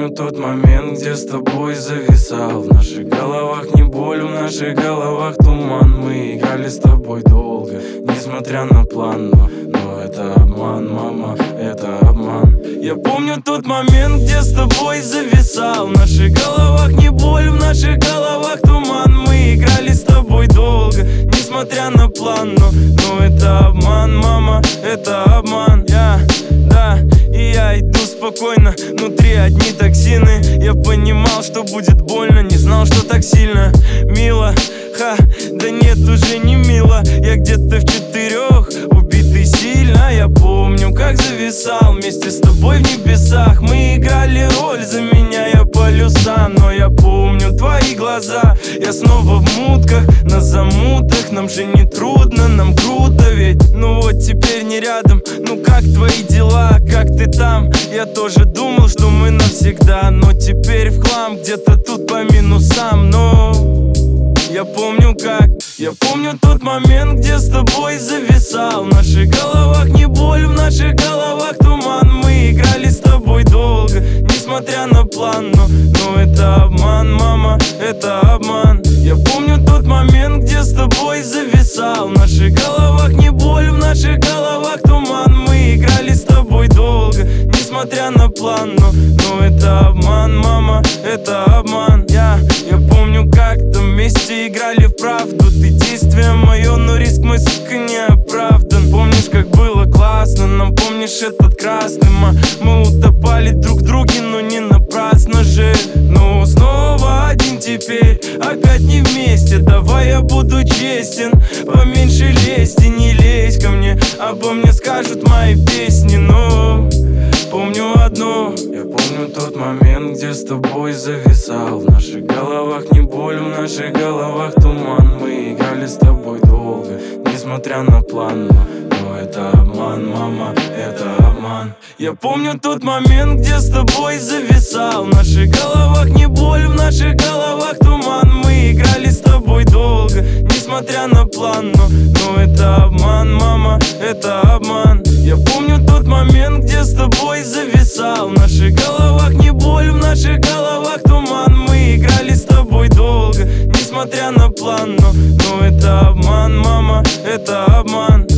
помню тот момент, где с тобой зависал. В наших головах не боль, в наших головах туман. Мы играли с тобой долго, несмотря на план. Но это обман, мама, это обман. Я помню тот момент, где с тобой зависал. В наших головах не боль, в наших головах туман. Мы играли с тобой долго, несмотря на план. Но это обман, мама, это обман. И я иду спокойно, внутри одни токсины. Я понимал, что будет больно, не знал, что так сильно мило. Да нет, уже не мило. Я где-то в 4, убитый сильно. Я помню, как зависал вместе с тобой в небесах. Мы играли роль, заменяя полюса. Но я помню твои глаза. Я снова в мутках, на замутах. Нам же не трудно, нам круто ведь. Ну вот теперь не рядом. Ну как твои дела, как ты там? Я тоже думал, что мы навсегда. Но теперь в хлам, где-то тут по минусам. Но я помню как. Я помню тот момент, где с тобой зависал. В наших головах не боль, в наших головах туман. Мы играли с тобой долго, несмотря на план. Но это обман, мама, это обман. Я помню тот момент, где с тобой зависал. В наших головах не боль, в наших головах туман. Мы играли с тобой долго, несмотря на план. Но это обман, мама, это обман. Я помню, как-то вместе играли в правду. Ты действие мое, но риск мой, сука, не оправдан. Помнишь, как было классно, нам помнишь этот красный мы утопали друг в друге, но не напрасно же. Ну снова один теперь, опять не вместе. Давай я буду честен, поменьше лезть и не лезь ко мне. Обо мне скажут мои песни, но помню одно. Я помню тот момент, где с тобой зависал. В наших головах не боль, в наших головах туман. Мы играли с тобой долго, несмотря на план. Но это обман, мама, это обман. Я помню тот момент, где с тобой зависал. В наших головах не боль, в наших головах туман. Мы играли с тобой долго, несмотря на план. Но это обман, мама, это обман. Я помню тот момент, где с тобой зависал. В наших головах не боль, в наших головах туман. Мы играли с тобой долго, несмотря на план. Но это обман, мама, это обман.